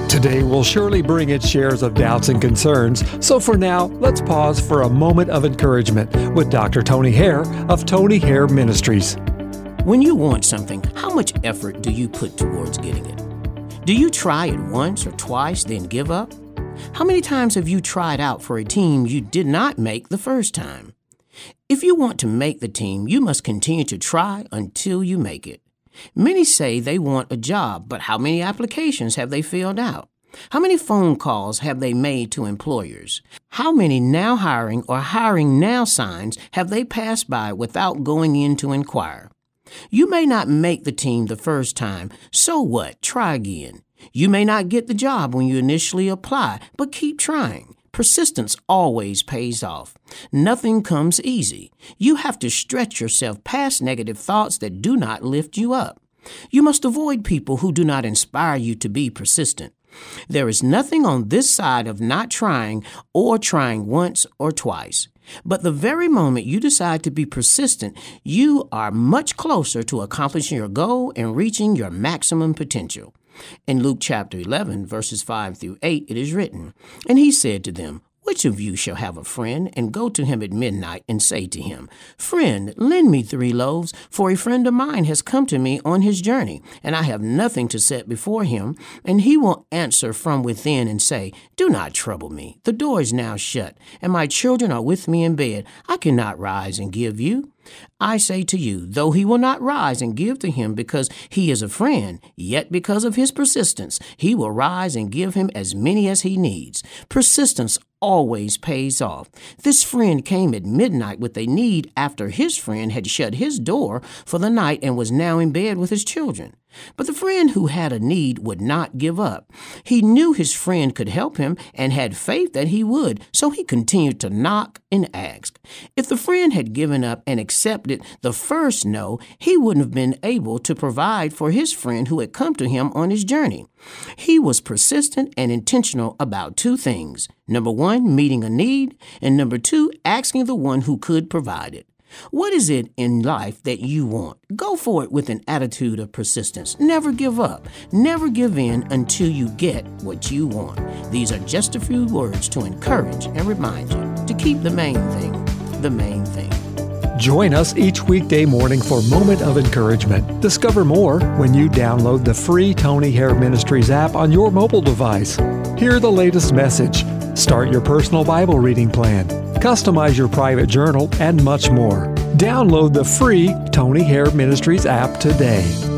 Today will surely bring its shares of doubts and concerns, so for now, let's pause for a moment of encouragement with Dr. Tony Hare of Tony Hare Ministries. When you want something, how much effort do you put towards getting it? Do you try it once or twice, then give up? How many times have you tried out for a team you did not make the first time? If you want to make the team, you must continue to try until you make it. Many say they want a job, but how many applications have they filled out? How many phone calls have they made to employers? How many now hiring or hiring now signs have they passed by without going in to inquire? You may not make the team the first time, so what? Try again. You may not get the job when you initially apply, but keep trying. Persistence always pays off. Nothing comes easy. You have to stretch yourself past negative thoughts that do not lift you up. You must avoid people who do not inspire you to be persistent. There is nothing on this side of not trying or trying once or twice. But the very moment you decide to be persistent, you are much closer to accomplishing your goal and reaching your maximum potential. In Luke chapter 11, verses 5 through 8, it is written, "And he said to them, Which of you shall have a friend, and go to him at midnight, and say to him, Friend, lend me 3 loaves, for a friend of mine has come to me on his journey, and I have nothing to set before him. And he will answer from within and say, Do not trouble me. The door is now shut, and my children are with me in bed. I cannot rise and give you. I say to you, though he will not rise and give to him because he is a friend, yet because of his persistence, he will rise and give him as many as he needs. Persistence always pays off. This friend came at midnight with a need after his friend had shut his door for the night and was now in bed with his children. But the friend who had a need would not give up. He knew his friend could help him and had faith that he would, so he continued to knock and ask. If the friend had given up and accepted the first no, he wouldn't have been able to provide for his friend who had come to him on his journey. He was persistent and intentional about 2 things. Number 1, meeting a need, and number 2, asking the one who could provide it. What is it in life that you want? Go for it with an attitude of persistence. Never give up. Never give in until you get what you want. These are just a few words to encourage and remind you to keep the main thing, the main thing. Join us each weekday morning for Moment of Encouragement. Discover more when you download the free Tony Hare Ministries app on your mobile device. Hear the latest message. Start your personal Bible reading plan. Customize your private journal and much more. Download the free Tony Hare Ministries app today.